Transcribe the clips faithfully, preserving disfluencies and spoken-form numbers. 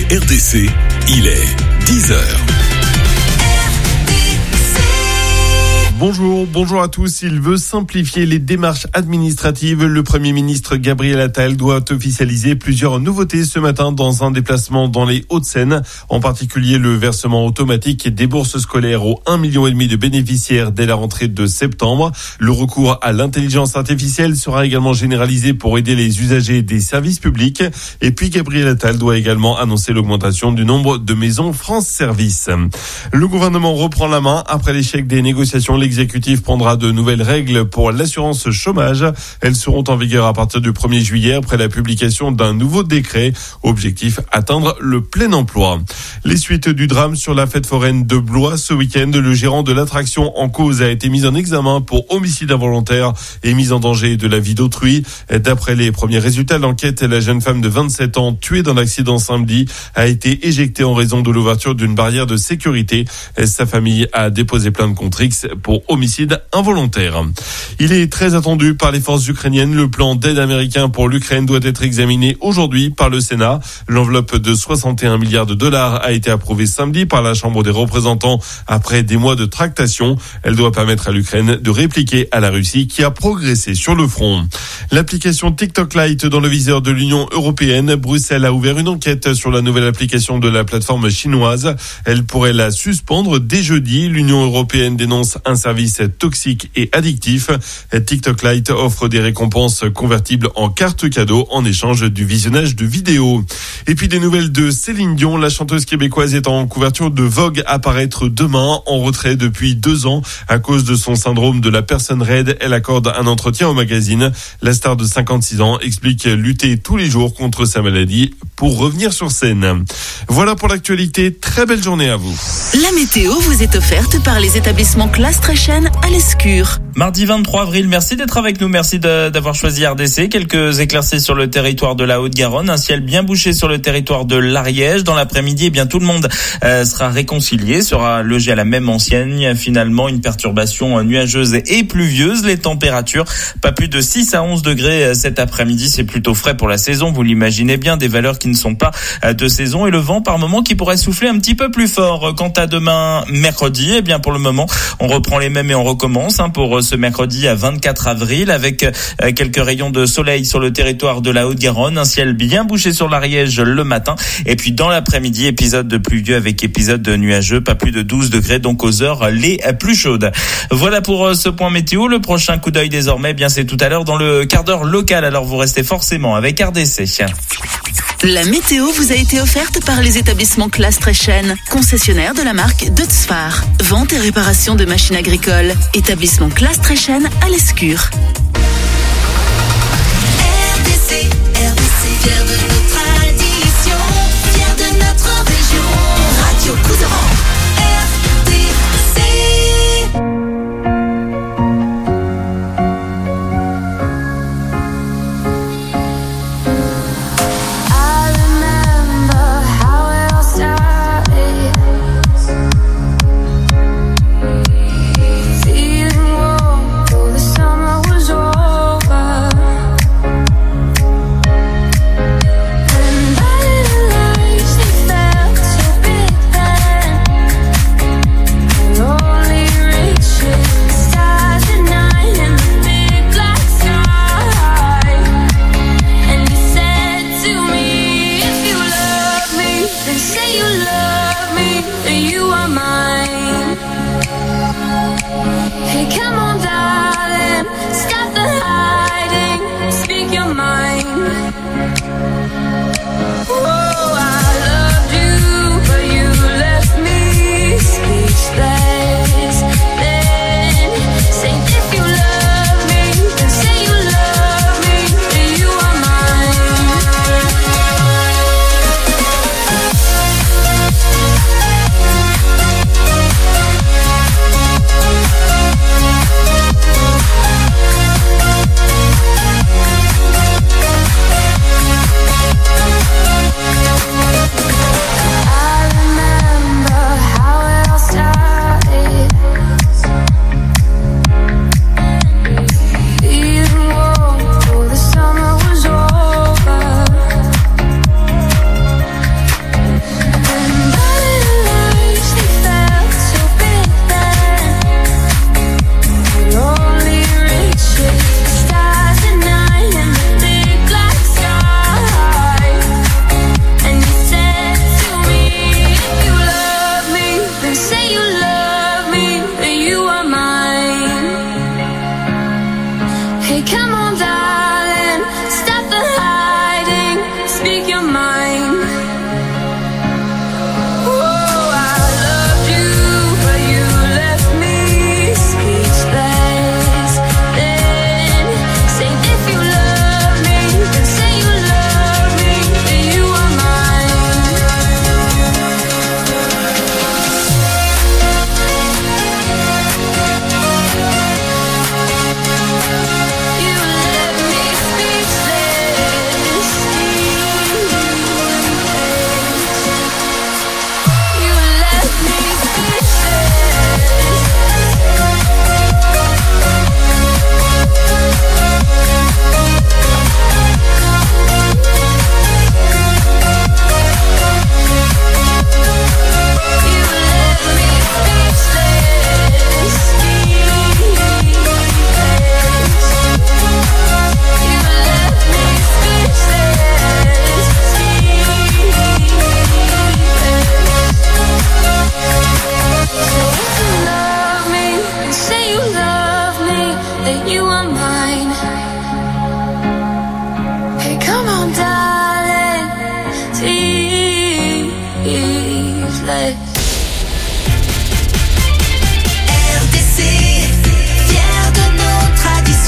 écoutez R D C, il est dix heures. Bonjour, bonjour à tous. Il veut simplifier les démarches administratives. Le Premier ministre Gabriel Attal doit officialiser plusieurs nouveautés ce matin dans un déplacement dans les Hauts-de-Seine. En particulier le versement automatique des bourses scolaires aux un million et demi de bénéficiaires dès la rentrée de septembre. Le recours à l'intelligence artificielle sera également généralisé pour aider les usagers des services publics. Et puis Gabriel Attal doit également annoncer l'augmentation du nombre de maisons France Service. Le gouvernement reprend la main après l'échec des négociations. L'exécutif prendra de nouvelles règles pour l'assurance chômage. Elles seront en vigueur à partir du premier juillet après la publication d'un nouveau décret. Objectif, atteindre le plein emploi. Les suites du drame sur la fête foraine de Blois ce week-end. Le gérant de l'attraction en cause a été mis en examen pour homicide involontaire et mise en danger de la vie d'autrui. D'après les premiers résultats de l'enquête, la jeune femme de vingt-sept ans tuée dans l'accident samedi a été éjectée en raison de l'ouverture d'une barrière de sécurité. Sa famille a déposé plainte contre X pour homicide involontaire. Il est très attendu par les forces ukrainiennes. Le plan d'aide américain pour l'Ukraine doit être examiné aujourd'hui par le Sénat. L'enveloppe de soixante et un milliards de dollars a été approuvée samedi par la Chambre des représentants après des mois de tractation. Elle doit permettre à l'Ukraine de répliquer à la Russie qui a progressé sur le front. L'application TikTok Lite dans le viseur de l'Union européenne. Bruxelles a ouvert une enquête sur la nouvelle application de la plateforme chinoise. Elle pourrait la suspendre dès jeudi. L'Union européenne dénonce un service toxique et addictif. TikTok Lite offre des récompenses convertibles en cartes cadeaux en échange du visionnage de vidéos. Et puis des nouvelles de Céline Dion. La chanteuse québécoise est en couverture de Vogue à paraître demain, en retrait depuis deux ans à cause de son syndrome de la personne raide. Elle accorde un entretien au magazine. La star de cinquante-six ans explique lutter tous les jours contre sa maladie pour revenir sur scène. Voilà pour l'actualité. Très belle journée à vous. La météo vous est offerte par les établissements Classe Tréchenne à l'Escure. Mardi vingt-trois avril, merci d'être avec nous, merci de, d'avoir choisi R D C. Quelques éclaircies sur le territoire de la Haute-Garonne, un ciel bien bouché sur le territoire de l'Ariège. Dans l'après-midi, eh bien tout le monde euh, sera réconcilié, sera logé à la même enseigne. Finalement, une perturbation nuageuse et pluvieuse. Les températures, pas plus de six à onze degrés cet après-midi, c'est plutôt frais pour la saison. Vous l'imaginez bien, des valeurs qui ne sont pas de saison et le vent par moment qui pourrait souffler un petit peu plus fort. Quant à demain, mercredi, eh bien pour le moment, on reprend les mêmes et on recommence hein, pour ce mercredi à vingt-quatre avril avec euh, quelques rayons de soleil sur le territoire de la Haute-Garonne, un ciel bien bouché sur l'Ariège le matin et puis dans l'après-midi, épisode de pluvieux avec épisode de nuageux, pas plus de douze degrés donc aux heures les plus chaudes. Voilà pour euh, ce point météo. Le prochain coup d'œil désormais, eh bien c'est tout à l'heure dans le quart d'heure local, alors vous restez forcément avec R D C. La météo vous a été offerte par les établissements Classe Tréchenne, concessionnaire de la marque Deutz-Fahr. Vente et réparation de machines agricoles. Établissement Classe Tréchenne à l'Escure. R D C, R D C, fier de nos traditions, fier de notre région. Radio Couserans, R D C.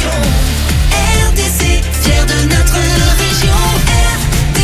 région. R D C, fier de notre région. R D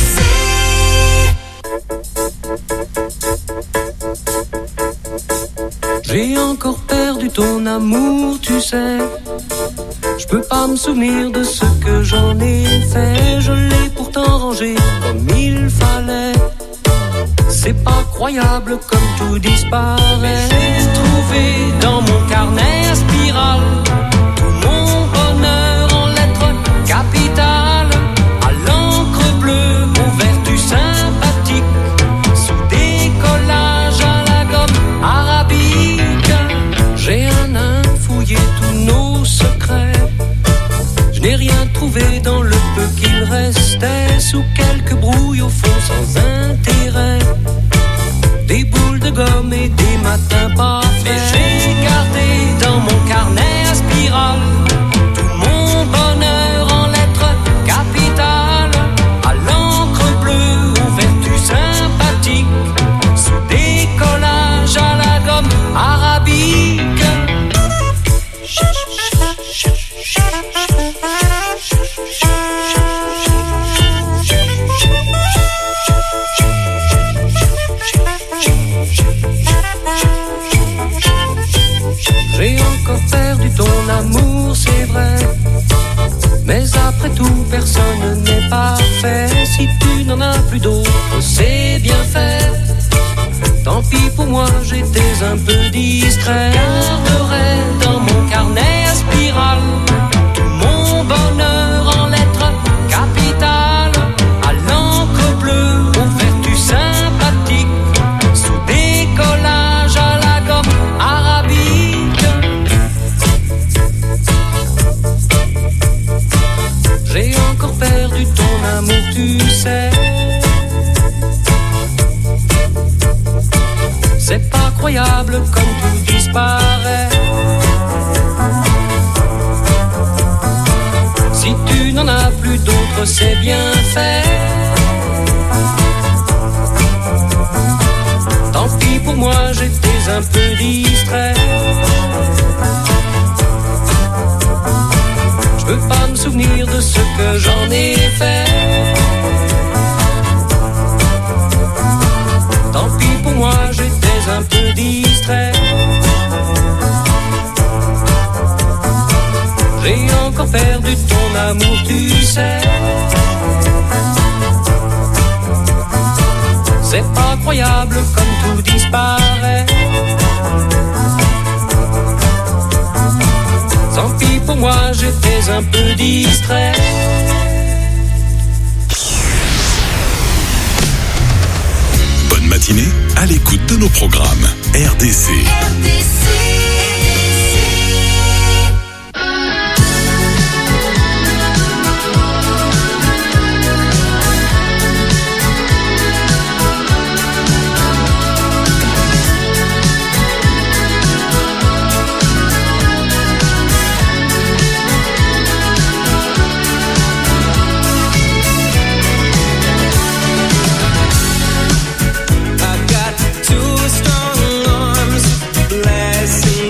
C. J'ai encore perdu ton amour, tu sais. Je peux pas me souvenir de ce que j'en ai fait. Je l'ai pourtant rangé comme il fallait. C'est pas croyable comme tout disparaît. Mais j'ai trouvé dans mon carnet à spirale tout mon bonheur en lettres capitales, à l'encre bleue, aux vertus sympathiques, sous des collages à la gomme arabique. J'ai un nain fouillé tous nos secrets. Je n'ai rien trouvé dans le peu qu'il restait, sous quelques brouilles au fond sans intérêt. Des boules de gomme et des matins parfaits. Mais j'ai gardé dans mon carnet à spirale tout mon bonheur en lettres capitales, à l'encre bleue, aux vertus sympathiques, sous des collages à la gomme arabique. J'ai encore perdu ton amour, c'est vrai. Mais après tout, personne n'est parfait. Si tu n'en as plus d'autres, c'est bien fait. Tant pis pour moi, j'étais un peu distrait. Garderai dans mon carnet à spirale tout mon bonheur en lettres capitales, à l'encre bleue, aux vertus sympathiques, sous des collages à la gomme arabique. J'ai encore perdu ton amour, tu sais. C'est pas croyable comme tout disparaît. Si tu n'en as plus d'autres, c'est bien fait. Tant pis pour moi, j'étais un peu distrait. Je peux pas me souvenir de ce que j'en ai fait. Tant pis pour moi, j'étais un peu distrait. J'ai encore perdu ton amour, tu sais. C'est pas croyable comme tout disparaît. Tant pis pour moi, j'étais un peu distrait. Bonne matinée à l'écoute de nos programmes R D C. R D C. Two strong arms blessing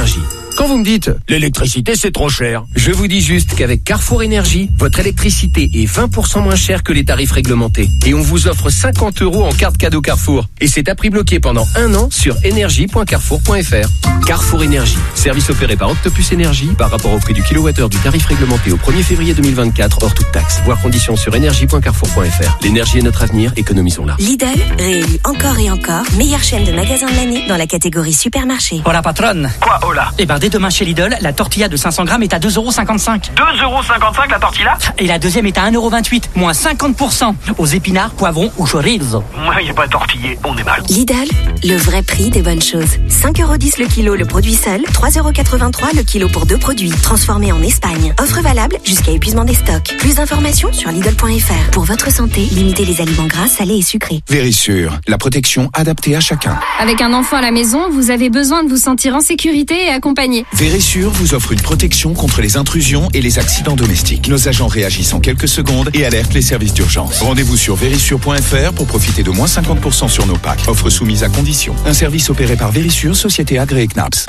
Énergie. Quand vous me dites « l'électricité c'est trop cher », je vous dis juste qu'avec Carrefour Énergie, votre électricité est vingt pour cent moins chère que les tarifs réglementés. Et on vous offre cinquante euros en carte cadeau Carrefour. Et c'est à prix bloqué pendant un an sur énergie point carrefour point f r. Carrefour Énergie, service opéré par Octopus Énergie par rapport au prix du kilowattheure du tarif réglementé au premier février deux mille vingt-quatre hors toute taxe. Voir conditions sur énergie point carrefour point f r. L'énergie est notre avenir, économisons-la. Lidl, réélu encore et encore meilleure chaîne de magasins de l'année dans la catégorie supermarché. Oh la patronne. Quoi, oh là? Eh ben dès demain chez Lidl, la tortilla de cinq cents grammes est à deux euros cinquante-cinq. deux euros cinquante-cinq la tortilla? Et la deuxième est à un euro vingt-huit, moins cinquante pour cent. Aux épinards, poivrons ou chorizo. Moi, y a pas tortillé, on est mal. Lidl, le vrai prix des bonnes choses. cinq euros dix le kilo le produit seul, trois euros quatre-vingt-trois le kilo pour deux produits. Transformés en Espagne. Offre valable jusqu'à épuisement des stocks. Plus d'informations sur Lidl point f r. Pour votre santé, limitez les aliments gras, salés et sucrés. Vérissure, la protection adaptée à chacun. Avec un enfant à la maison, vous avez besoin de vous sentir en sécurité et accompagné. Vérissure vous offre une protection contre les intrusions et les accidents domestiques. Nos agents réagissent en quelques secondes et alertent les services d'urgence. Rendez-vous sur vérissure point f r pour profiter de moins cinquante pour cent sur nos packs. Offre soumise à condition. Un service opéré par Vérissure, société agréée C N A P S.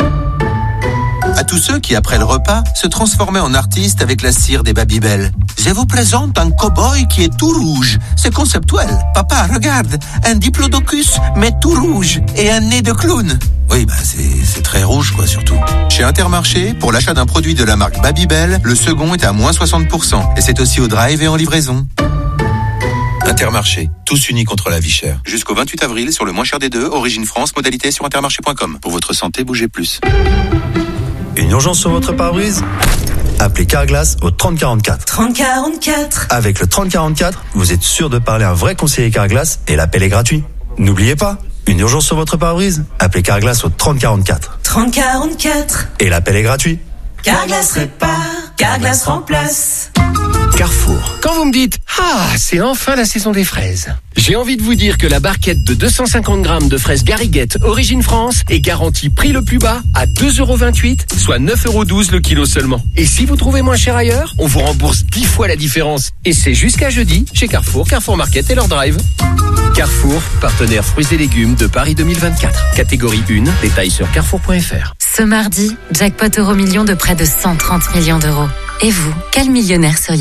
À tous ceux qui, après le repas, se transformaient en artistes avec la cire des Babybel. Je vous présente un cow-boy qui est tout rouge. C'est conceptuel. Papa, regarde, un diplodocus, mais tout rouge, et un nez de clown. Oui, bah c'est, c'est très rouge, quoi, surtout. Chez Intermarché, pour l'achat d'un produit de la marque Babybel, le second est à moins soixante pour cent. Et c'est aussi au drive et en livraison. Intermarché, tous unis contre la vie chère. Jusqu'au vingt-huit avril, sur le moins cher des deux, Origine France, modalité sur intermarché point com. Pour votre santé, bougez plus. Une urgence sur votre pare-brise? Appelez Carglass au trente quarante-quatre. trente quarante-quatre. Avec le trente quarante-quatre, vous êtes sûr de parler à un vrai conseiller Carglass et l'appel est gratuit. N'oubliez pas, une urgence sur votre pare-brise? Appelez Carglass au trente quarante-quatre. trente quarante-quatre. Et l'appel est gratuit. Carglass répare, Carglass remplace. Carrefour. Quand vous me dites « Ah, c'est enfin la saison des fraises », j'ai envie de vous dire que la barquette de deux cent cinquante grammes de fraises Gariguette Origine France est garantie prix le plus bas à deux euros vingt-huit, soit neuf euros douze le kilo seulement. Et si vous trouvez moins cher ailleurs, on vous rembourse dix fois la différence. Et c'est jusqu'à jeudi chez Carrefour, Carrefour Market et leur drive. Carrefour, partenaire fruits et légumes de Paris deux mille vingt-quatre. Catégorie un, détails sur carrefour point f r. Ce mardi, jackpot euro million de près de cent trente millions d'euros. Et vous, quel millionnaire seriez-vous ?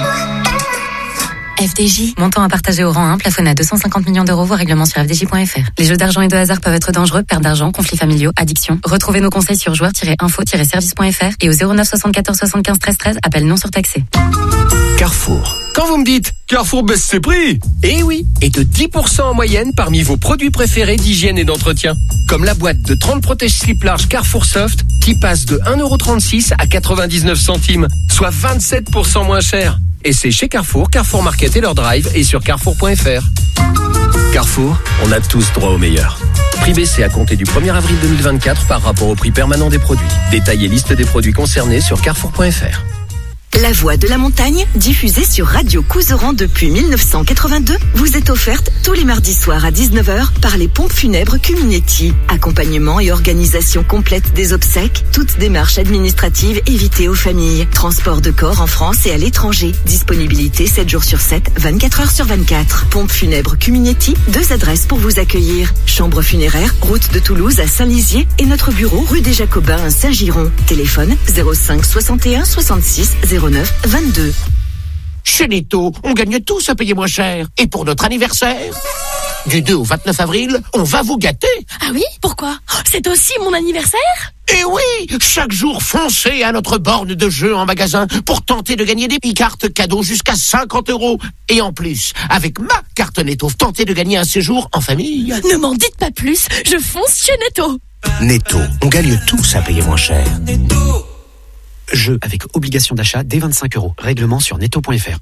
F D J, montant à partager au rang un, plafonné à deux cent cinquante millions d'euros, voire règlement sur f d j point f r. Les jeux d'argent et de hasard peuvent être dangereux, perte d'argent, conflits familiaux, addiction. Retrouvez nos conseils sur joueurs tiret info tiret service point f r et au zéro neuf soixante-quatorze soixante-quinze treize treize, appel non surtaxé. Carrefour. Quand vous me dites Carrefour baisse ses prix, eh oui, et de dix pour cent en moyenne parmi vos produits préférés d'hygiène et d'entretien. Comme la boîte de trente protège-slip large Carrefour Soft qui passe de un euro trente-six à quatre-vingt-dix-neuf centimes, soit vingt-sept pour cent moins cher. Et c'est chez Carrefour, Carrefour Market et leur drive et sur carrefour point f r. Carrefour, on a tous droit au meilleur. Prix baissé à compter du premier avril deux mille vingt-quatre par rapport au prix permanent des produits. Détail et liste des produits concernés sur carrefour point f r. La Voix de la Montagne, diffusée sur Radio Couseran depuis mille neuf cent quatre-vingt-deux, vous est offerte tous les mardis soirs à dix-neuf heures par les pompes funèbres Cuminetti. Accompagnement et organisation complète des obsèques, toutes démarches administratives évitées aux familles. Transport de corps en France et à l'étranger. Disponibilité sept jours sur sept, vingt-quatre heures sur vingt-quatre. Pompes funèbres Cuminetti, deux adresses pour vous accueillir. Chambre funéraire, route de Toulouse à Saint-Lizier et notre bureau rue des Jacobins à Saint-Giron. Téléphone zéro cinq soixante et un soixante-six zéro neuf vingt-deux. Chez Netto, on gagne tous à payer moins cher. Et pour notre anniversaire, du deux au vingt-neuf avril, on va vous gâter. Ah oui? Pourquoi? C'est aussi mon anniversaire? Et oui, chaque jour, foncez à notre borne de jeu en magasin pour tenter de gagner des e-cartes cadeaux jusqu'à cinquante euros. Et en plus, avec ma carte Netto, tentez de gagner un séjour en famille. Ne m'en dites pas plus, je fonce chez Netto. Netto, on gagne tous à payer moins cher. Jeu avec obligation d'achat dès vingt-cinq euros. Règlement sur netto point f r.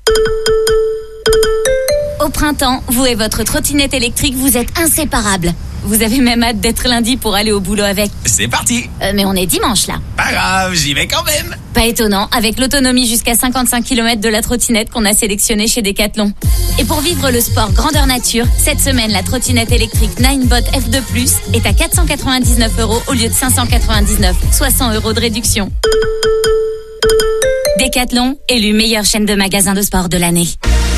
Au printemps, vous et votre trottinette électrique, vous êtes inséparables. Vous avez même hâte d'être lundi pour aller au boulot avec. C'est parti. euh, Mais on est dimanche là. Pas grave, j'y vais quand même. Pas étonnant, avec l'autonomie jusqu'à cinquante-cinq kilomètres de la trottinette qu'on a sélectionnée chez Decathlon. Et pour vivre le sport grandeur nature, cette semaine, la trottinette électrique Ninebot F deux plus est à quatre cent quatre-vingt-dix-neuf euros au lieu de cinq cent quatre-vingt-dix-neuf, soit cent euros de réduction. Decathlon, élu meilleure chaîne de magasins de sport de l'année.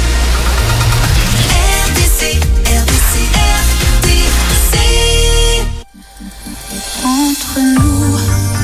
R D C, R D C, R D C. Entre nous.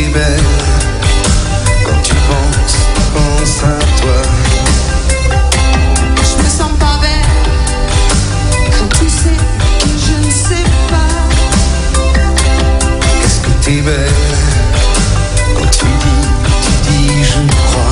t'es belle. Quand tu penses, pense à toi. Je me sens pas belle quand tu sais que je ne sais pas. Qu'est-ce que t'es belle quand tu dis, tu dis je crois.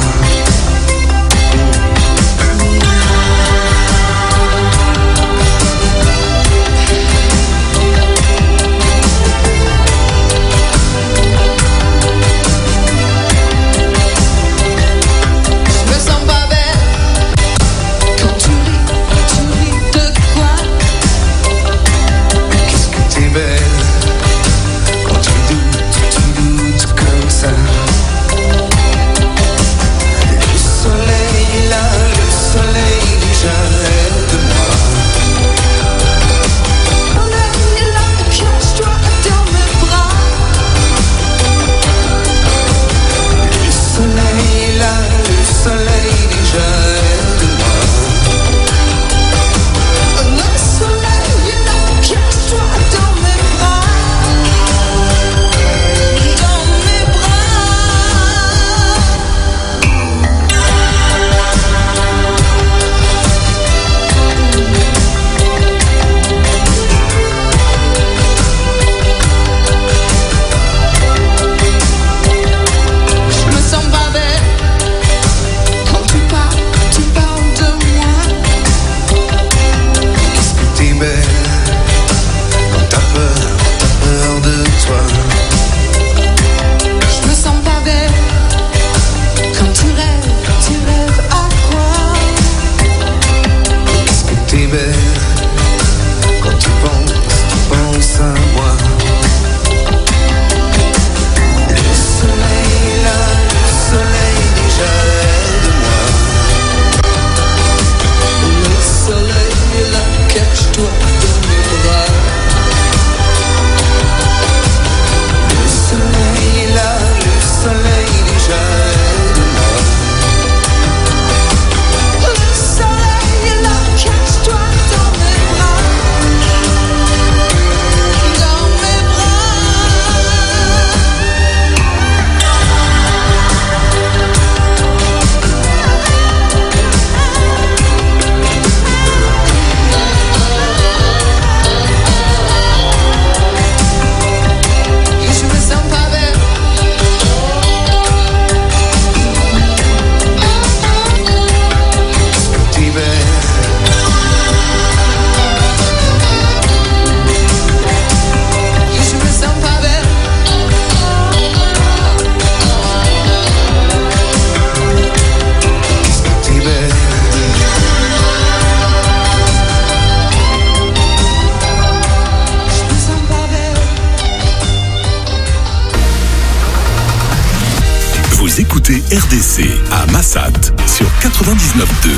R D C à Massat sur quatre-vingt-dix-neuf virgule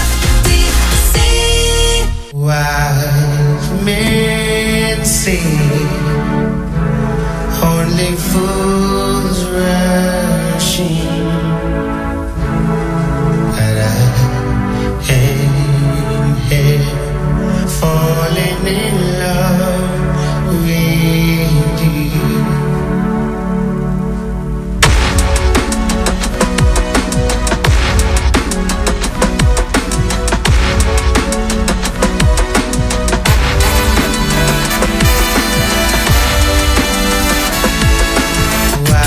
deux. Wise men say only fools rush in, but I am here falling in love with you. Wow.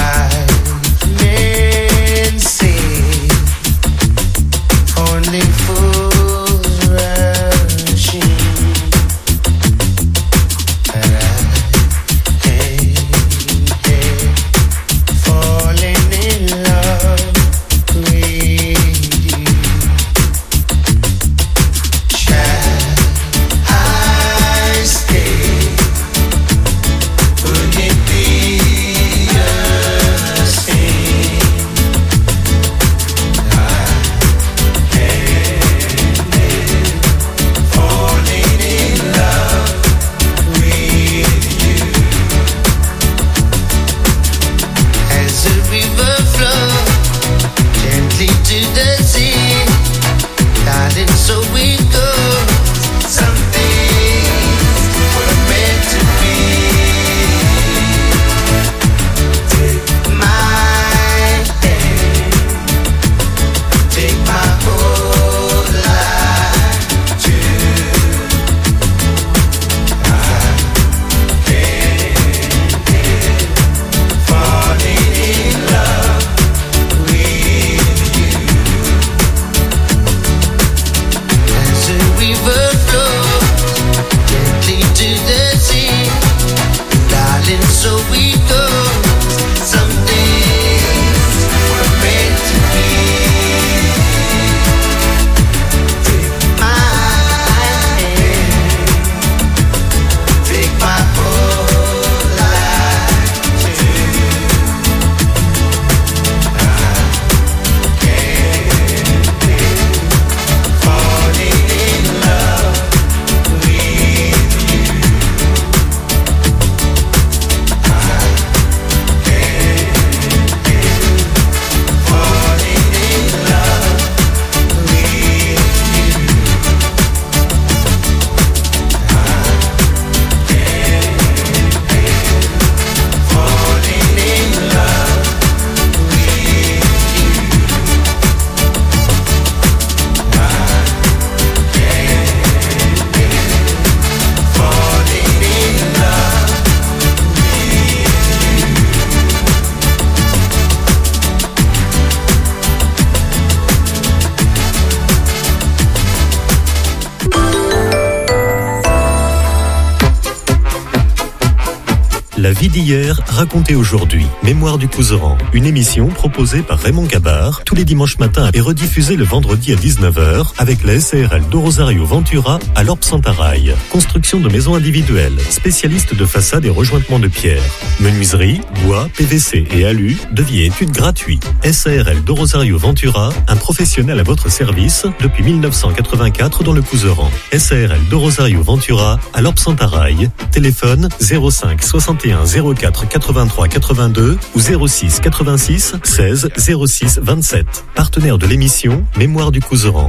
vie d'hier racontée aujourd'hui. Mémoire du Couserand, une émission proposée par Raymond Gabard tous les dimanches matins et rediffusée le vendredi à dix-neuf heures avec la S A R L de Rosario Ventura à l'Orbe Santarail. Construction de maisons individuelles, spécialiste de façades et rejointements de pierre. Menuiserie, bois, P V C et alu, devis et études gratuits. S A R L de Rosario Ventura, un professionnel à votre service depuis mille neuf cent quatre-vingt-quatre dans le Couserand. S A R L de Rosario Ventura à l'Orbe Santarail. Téléphone zéro cinq soixante et un zéro quatre quatre-vingt-trois quatre-vingt-deux ou zéro six quatre-vingt-six seize zéro six vingt-sept. Partenaire de l'émission Mémoire du Couserand.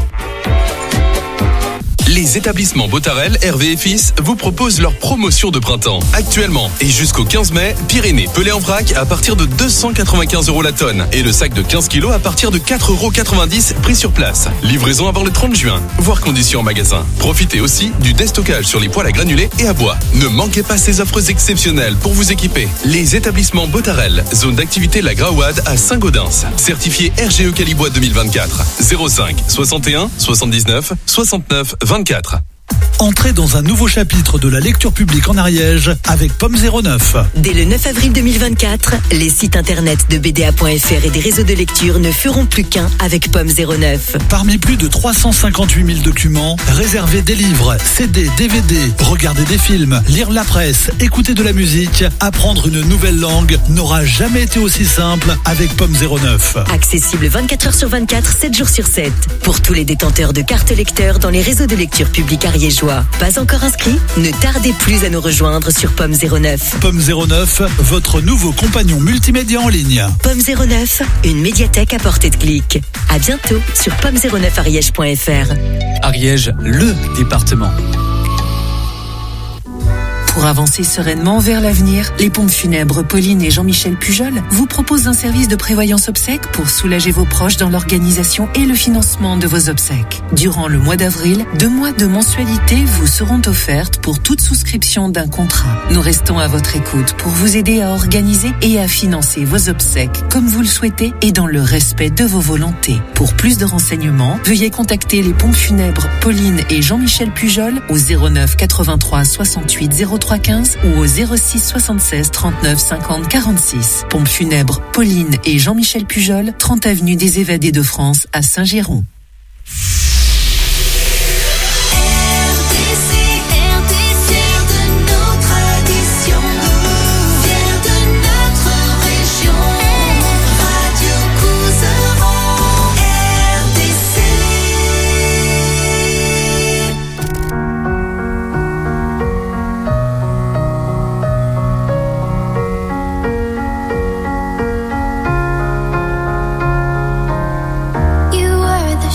Les établissements Botarel, Hervé et Fils vous proposent leur promotion de printemps. Actuellement et jusqu'au quinze mai, Pyrénées pelé en vrac à partir de deux cent quatre-vingt-quinze euros la tonne et le sac de quinze kilos à partir de quatre euros quatre-vingt-dix prix sur place. Livraison avant le trente juin, voire conditions en magasin. Profitez aussi du déstockage sur les poêles à granulés et à bois. Ne manquez pas ces offres exceptionnelles pour vous équiper. Les établissements Botarel, zone d'activité La Graouade à Saint-Gaudens. Certifié R G E Calibois deux mille vingt-quatre. zéro cinq soixante et un soixante-dix-neuf soixante-neuf vingt-quatre. Entrez dans un nouveau chapitre de la lecture publique en Ariège avec Pomme zéro neuf. Dès le neuf avril deux mille vingt-quatre, les sites internet de B D A point F R et des réseaux de lecture ne feront plus qu'un avec Pomme zéro neuf. Parmi plus de trois cent cinquante-huit mille documents, réservez des livres, C D, D V D, regarder des films, lire la presse, écouter de la musique, apprendre une nouvelle langue n'aura jamais été aussi simple avec Pomme zéro neuf. Accessible vingt-quatre heures sur vingt-quatre, sept jours sur sept. Pour tous les détenteurs de cartes lecteurs dans les réseaux de lecture publique ariégeois. Pas encore inscrit? Ne tardez plus à nous rejoindre sur Pomme zéro neuf. Pomme zéro neuf, votre nouveau compagnon multimédia en ligne. Pomme zéro neuf, une médiathèque à portée de clic. À bientôt sur pomme zéro neuf ariège point F R. Ariège, le département. Pour avancer sereinement vers l'avenir, les pompes funèbres Pauline et Jean-Michel Pujol vous proposent un service de prévoyance obsèques pour soulager vos proches dans l'organisation et le financement de vos obsèques. Durant le mois d'avril, deux mois de mensualité vous seront offertes pour toute souscription d'un contrat. Nous restons à votre écoute pour vous aider à organiser et à financer vos obsèques comme vous le souhaitez et dans le respect de vos volontés. Pour plus de renseignements, veuillez contacter les pompes funèbres Pauline et Jean-Michel Pujol au zéro neuf quatre-vingt-trois soixante-huit zéro trois quinze ou au zéro six soixante-seize trente-neuf cinquante quarante-six. Pompes funèbres Pauline et Jean-Michel Pujol, trente avenue des Évadés de France à Saint-Géron. You were the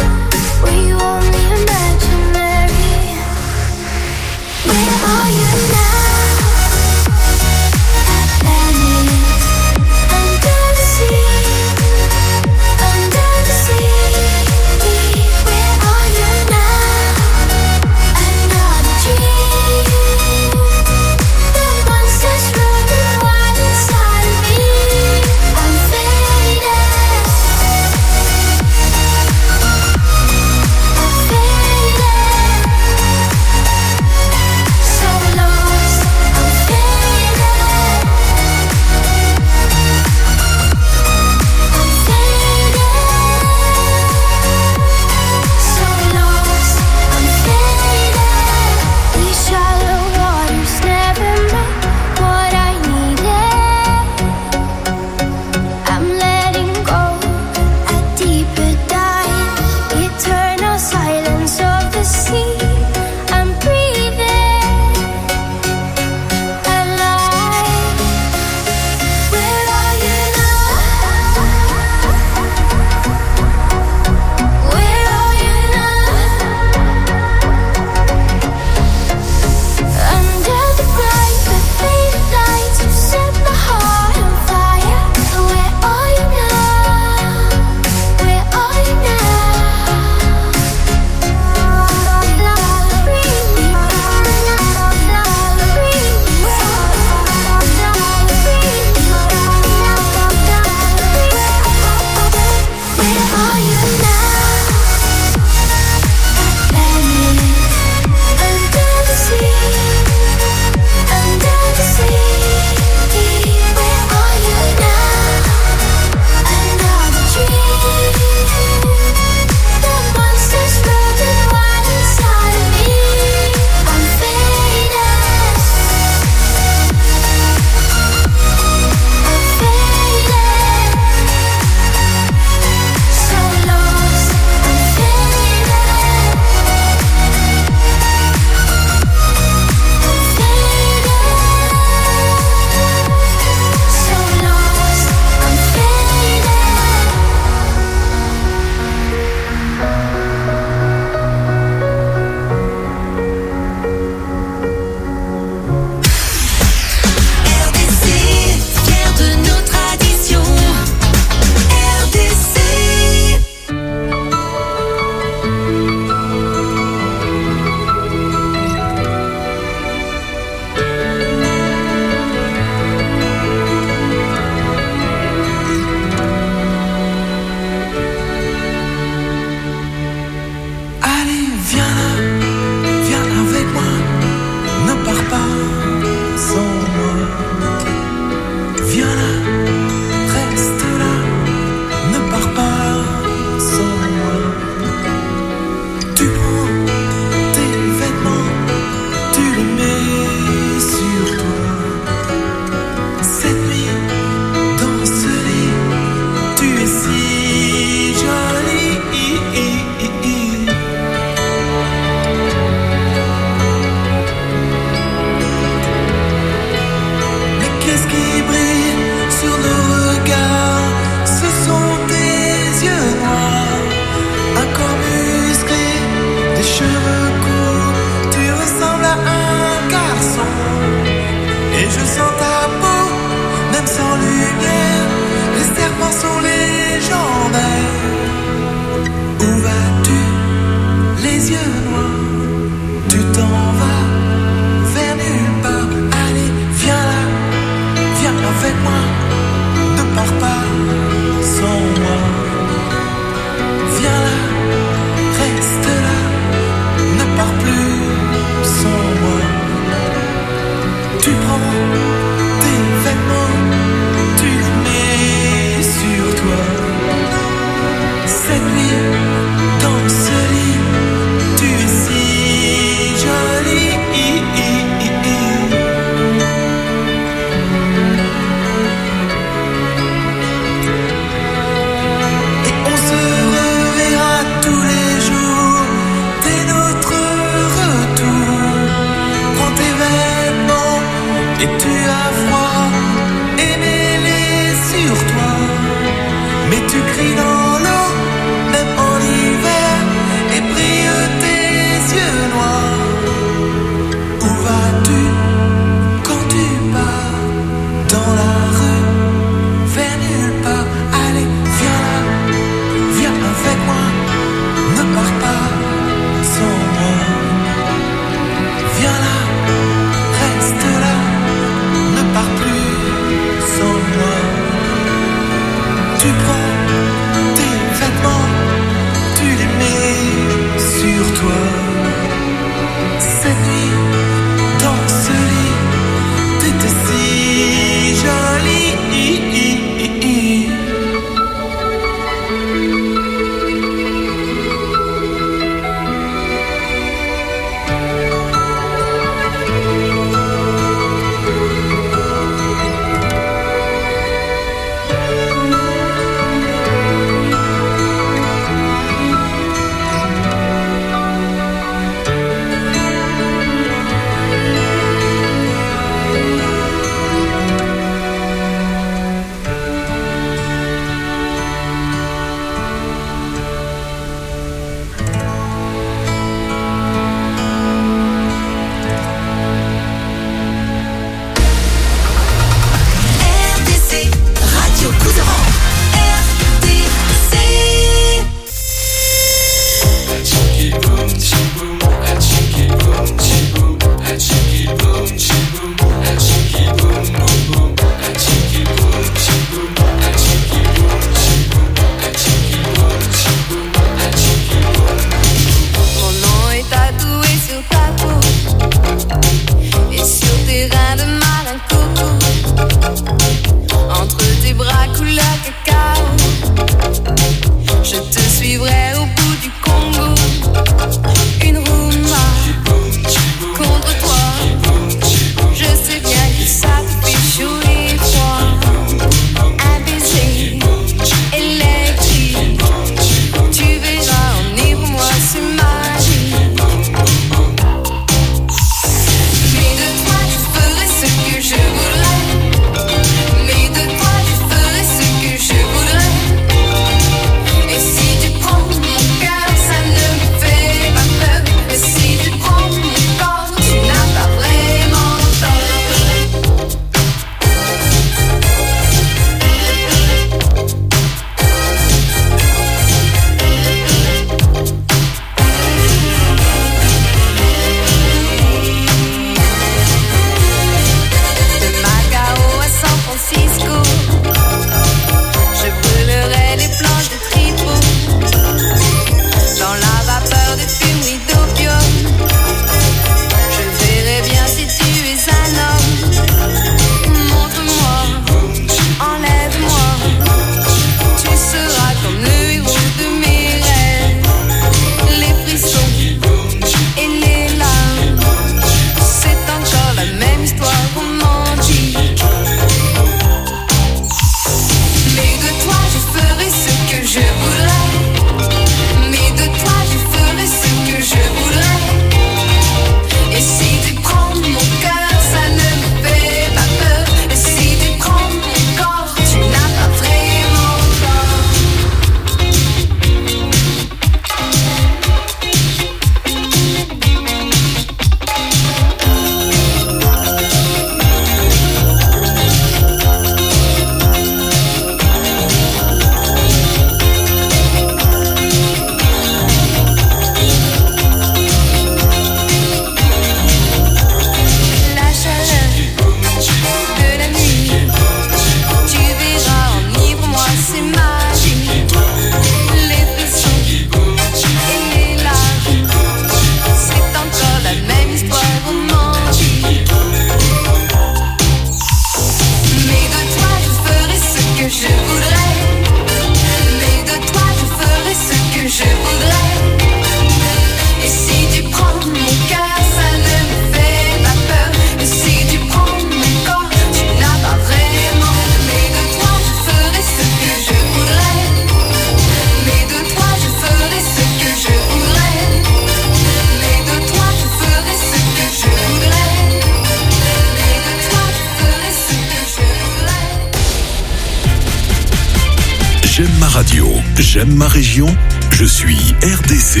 J'aime ma région, je suis R D C.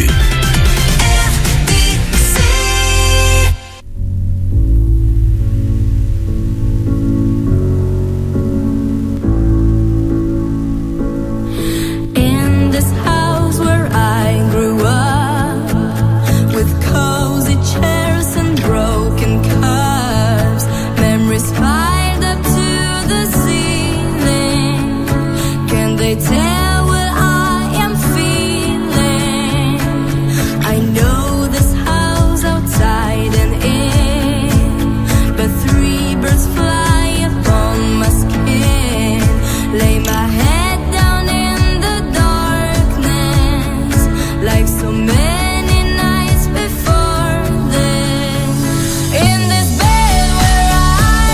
In this house where I grew up, with cozy chairs and broken cups, memories piled up to the ceiling. Can they tell what I am feeling? I know this house outside and in, but three birds fly upon my skin. Lay my head down in the darkness, like so many nights before this. In this bed where I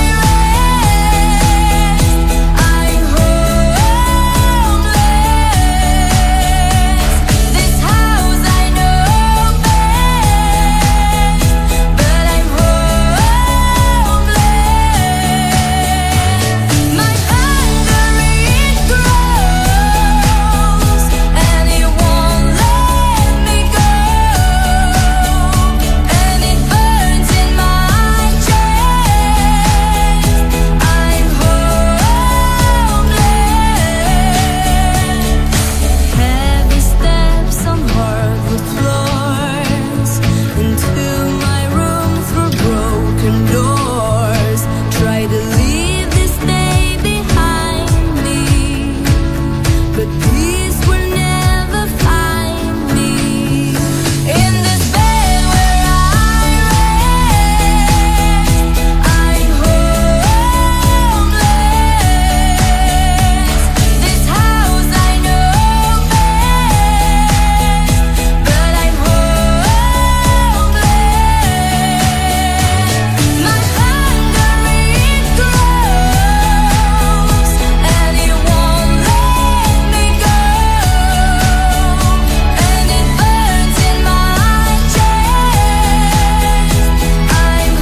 rest, I'm homeless. This house I know best, but I'm homeless. My hunger it grows, and it won't let me go, and it burns in my chest. I'm homeless. Heavy steps on hardwood floors, into my room through broken doors. Try to leave this day behind me, but peace will never find me. In this bed where I rest, I'm homeless. This house I know best, but I'm homeless. My hunger it grows, and it won't let me go, and it burns in my chest. I'm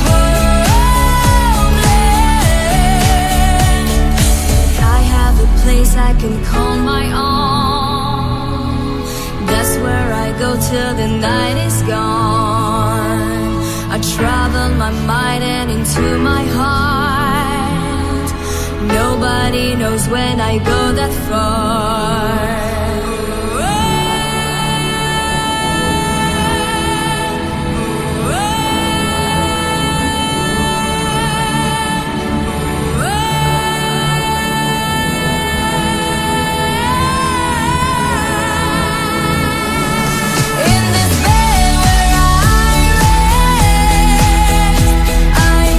homeless. I have a place I can call my own. That's where I go till the night is gone. I travel my mind and into my heart. Nobody knows when I go that far. In this bed where I rest, I'm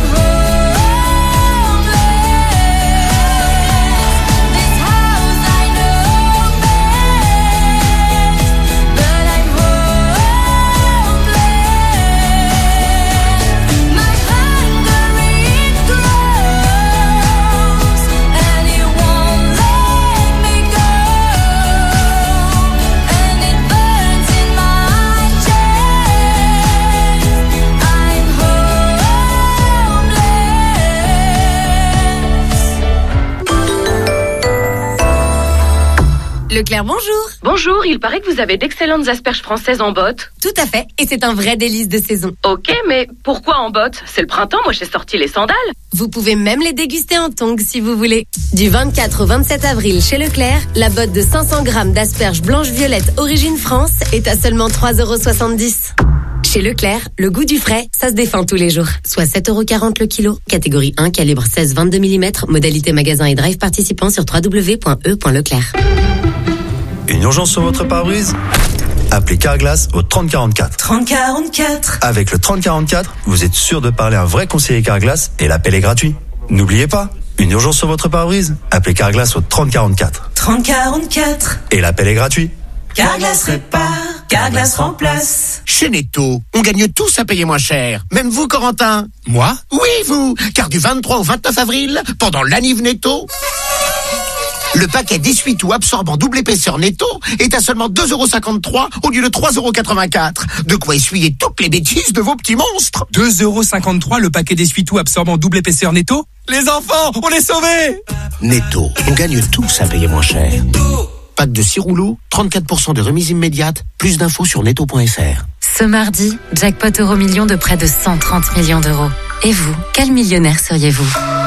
homeless. This house I know best, but I'm homeless. My hunger it grows, and it won't let me go, and it burns in my chest. I'm homeless. Leclerc, bonjour. Bonjour, il paraît que vous avez d'excellentes asperges françaises en botte. Tout à fait, et c'est un vrai délice de saison. Ok, mais pourquoi en botte? C'est le printemps, moi j'ai sorti les sandales. Vous pouvez même les déguster en tongs si vous voulez. Du vingt-quatre au vingt-sept avril chez Leclerc, la botte de cinq cents grammes d'asperges blanches-violettes origine France est à seulement trois euros soixante-dix. Chez Leclerc, le goût du frais, ça se défend tous les jours. Soit sept euros quarante le kilo. Catégorie un, calibre seize vingt-deux millimètres. Modalité magasin et drive participant sur w w w point e point leclerc. Une urgence sur votre pare-brise? Appelez Carglass au trente quarante-quatre. trente quarante-quatre. Avec le trente quarante-quatre, vous êtes sûr de parler à un vrai conseiller Carglass et l'appel est gratuit. N'oubliez pas, une urgence sur votre pare-brise? Appelez Carglass au trente quarante-quatre. trente quarante-quatre. Et l'appel est gratuit. Carglass répare, Carglass remplace. Chez Netto, on gagne tous à payer moins cher. Même vous, Corentin. Moi? Oui, vous. Car du vingt-trois au vingt-neuf avril, pendant l'Aniv Netto, le paquet d'essuie-tout absorbant double épaisseur Netto est à seulement deux euros cinquante-trois au lieu de trois euros quatre-vingt-quatre. De quoi essuyer toutes les bêtises de vos petits monstres. deux euros cinquante-trois le paquet d'essuie-tout absorbant double épaisseur Netto. Les enfants, on est sauvés. Netto, on gagne tous à payer moins cher. Pack de six rouleaux, trente-quatre pour cent de remise immédiate. Plus d'infos sur netto point f r. Ce mardi, jackpot euro million de près de cent trente millions d'euros. Et vous, quel millionnaire seriez-vous ?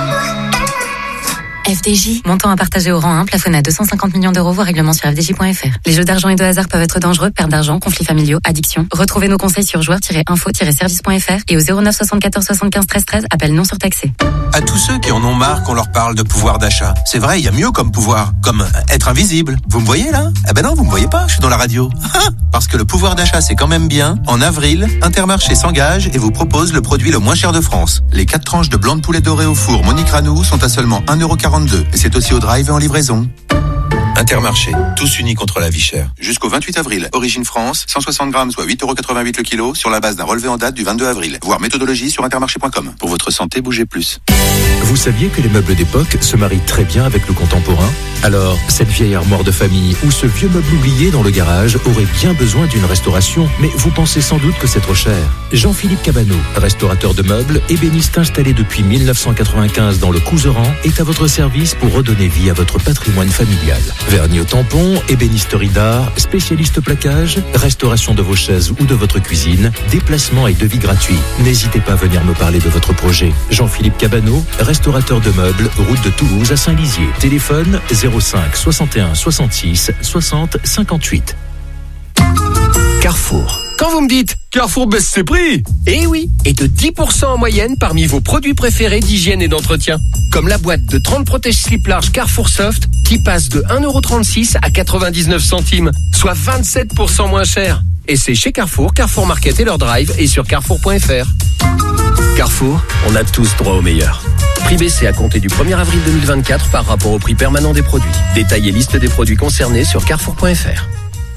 F D J. Montant à partager au rang un, plafonné à deux cent cinquante millions d'euros, voire règlement sur f d j point f r. Les jeux d'argent et de hasard peuvent être dangereux, perte d'argent, conflits familiaux, addiction. Retrouvez nos conseils sur joueurs tiret info tiret service point f r et au zéro neuf soixante-quatorze soixante-quinze treize treize, appel non surtaxé. À tous ceux qui en ont marre qu'on leur parle de pouvoir d'achat. C'est vrai, il y a mieux comme pouvoir, comme être invisible. Vous me voyez là ? Eh ben non, vous me voyez pas, je suis dans la radio. Parce que le pouvoir d'achat c'est quand même bien. En avril, Intermarché s'engage et vous propose le produit le moins cher de France. Les quatre tranches de blanc de poulet doré au four Monique Ranou sont à seulement un euro quarante-deux. Et c'est aussi au drive et en livraison. Intermarché, tous unis contre la vie chère. Jusqu'au vingt-huit avril, Origine France, cent soixante grammes, soit huit euros quatre-vingt-huit le kilo, sur la base d'un relevé en date du vingt-deux avril. Voir méthodologie sur intermarché point com. Pour votre santé, bougez plus. Vous saviez que les meubles d'époque se marient très bien avec le contemporain ? Alors, cette vieille armoire de famille ou ce vieux meuble oublié dans le garage aurait bien besoin d'une restauration, mais vous pensez sans doute que c'est trop cher. Jean-Philippe Cabanot, restaurateur de meubles, ébéniste installé depuis mille neuf cent quatre-vingt-quinze dans le Couserans, est à votre service pour redonner vie à votre patrimoine familial. Vernis au tampon, ébénisterie d'art, spécialiste plaquage, restauration de vos chaises ou de votre cuisine, déplacement et devis gratuits. N'hésitez pas à venir me parler de votre projet. Jean-Philippe Cabanot, restaurateur de meubles, route de Toulouse à Saint-Lizier. Téléphone zéro cinq soixante et un soixante-six soixante cinquante-huit. Carrefour. Quand vous me dites Carrefour baisse ses prix, eh oui, et de dix pour cent en moyenne parmi vos produits préférés d'hygiène et d'entretien. Comme la boîte de trente protège-slip large Carrefour Soft qui passe de un euro trente-six à quatre-vingt-dix-neuf centimes, soit vingt-sept pour cent moins cher. Et c'est chez Carrefour, Carrefour Market et leur drive et sur carrefour point f r. Carrefour, on a tous droit au meilleur. Prix baissé à compter du premier avril deux mille vingt-quatre par rapport au prix permanent des produits. Détail et liste des produits concernés sur carrefour point f r.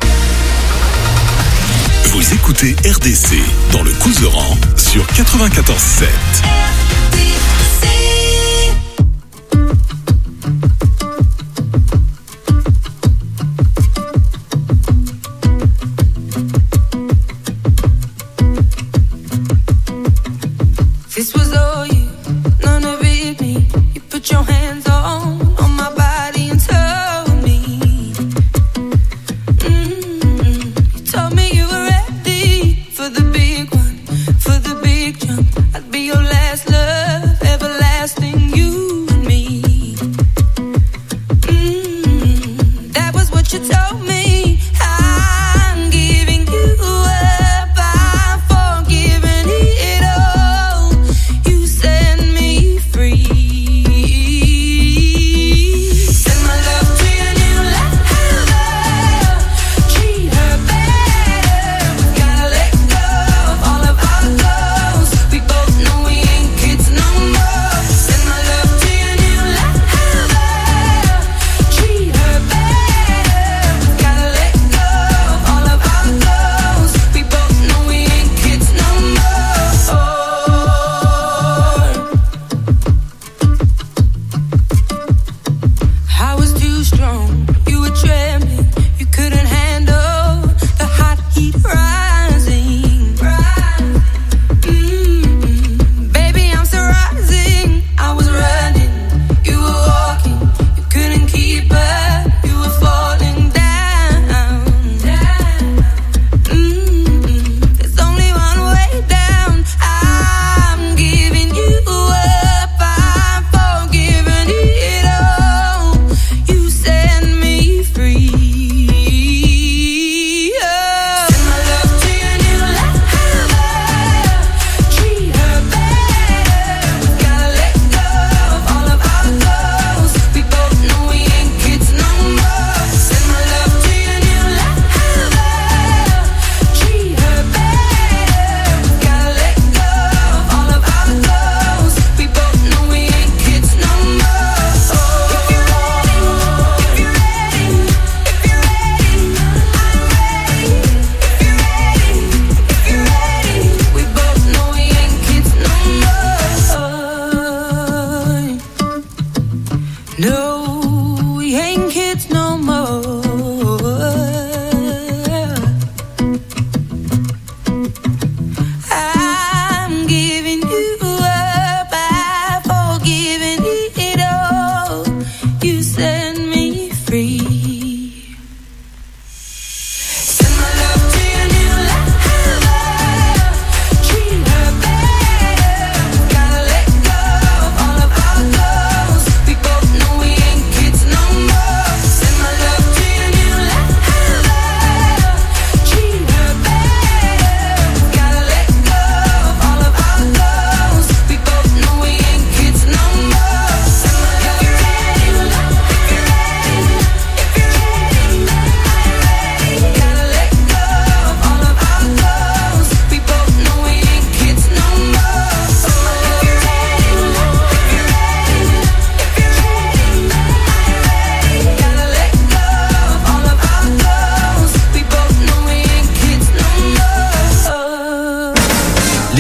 Vous écoutez R D C dans le Couserans sur quatre-vingt-quatorze sept. This was all you, none of it me. You put your hands on, on my body and told me. Mm-hmm. You told me you were ready for the big one, for the big jump. I'd be your last love, everlasting, you and me. Mm-hmm. That was what you told me. I'm giving you up, I'm forgiving it all. You said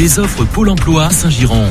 Les offres Pôle emploi à Saint-Girons.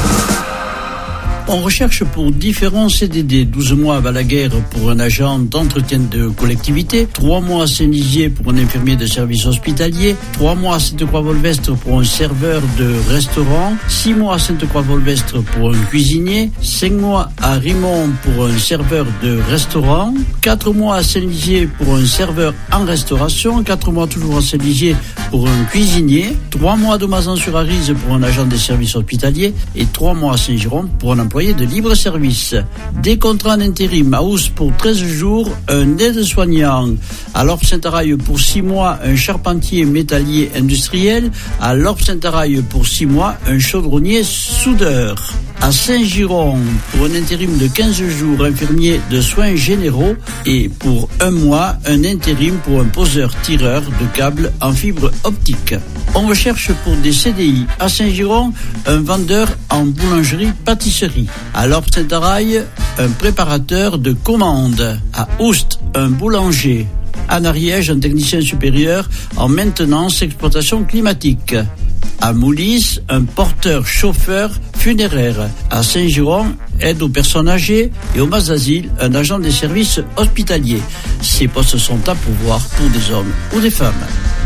On recherche pour différents C D D, douze mois à Balaguer pour un agent d'entretien de collectivité, trois mois à Saint-Lizier pour un infirmier de service hospitalier, trois mois à Sainte-Croix-Volvestre pour un serveur de restaurant, six mois à Sainte-Croix-Volvestre pour un cuisinier, cinq mois à Rimont pour un serveur de restaurant, quatre mois à Saint-Lizier pour un serveur en restauration, quatre mois toujours à Saint-Lizier pour un cuisinier, trois mois à Domazan-sur-Arise pour un agent des services hospitaliers et trois mois à Saint-Giron pour un employé de libre service. Des contrats en intérim à Oust pour treize jours, un aide-soignant. À l'Orpe-Saint-Araille pour six mois, un charpentier métallier industriel. À l'Orpe-Saint-Araille pour six mois, un chaudronnier soudeur. À Saint-Giron, pour un intérim de quinze jours, infirmier de soins généraux. Et pour un mois, un intérim pour un poseur-tireur de câbles en fibre optique. On recherche pour des C D I. À Saint-Giron, un vendeur en boulangerie-pâtisserie. À l'Orpe-Saint-Araille, un préparateur de commandes. À Oust, un boulanger. À Nariège, un technicien supérieur en maintenance exploitation climatique. À Moulis, un porteur-chauffeur funéraire. À Saint-Giron, aide aux personnes âgées. Et au Mas-Asile, un agent des services hospitaliers. Ces postes sont à pourvoir pour des hommes ou des femmes.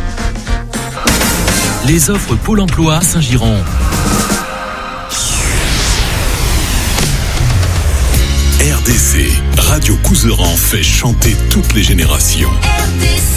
Les offres Pôle emploi à Saint-Girons. R D C, Radio Couseran fait chanter toutes les générations. R D C.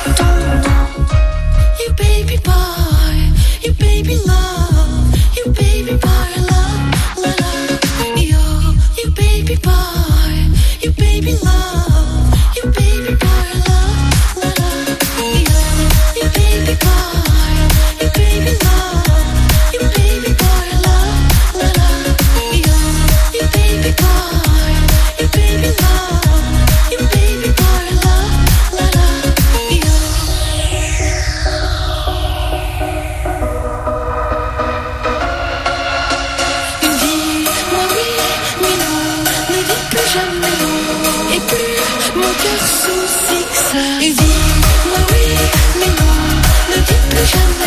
You baby boy, you baby love, you baby cœur sous fixe. Et dis-moi oui, mais non, ne dis plus jamais.